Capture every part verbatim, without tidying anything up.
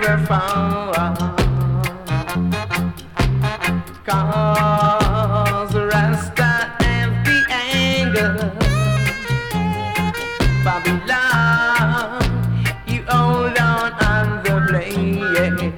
never fall. Cause Rasta have the anger. Babylon, you hold on on the blade.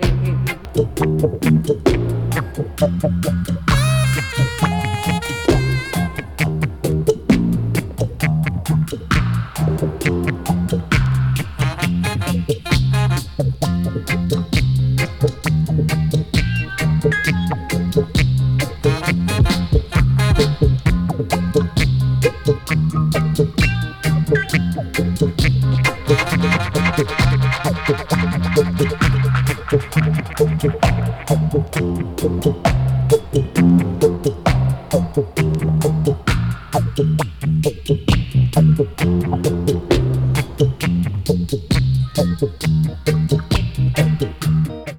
Thank you.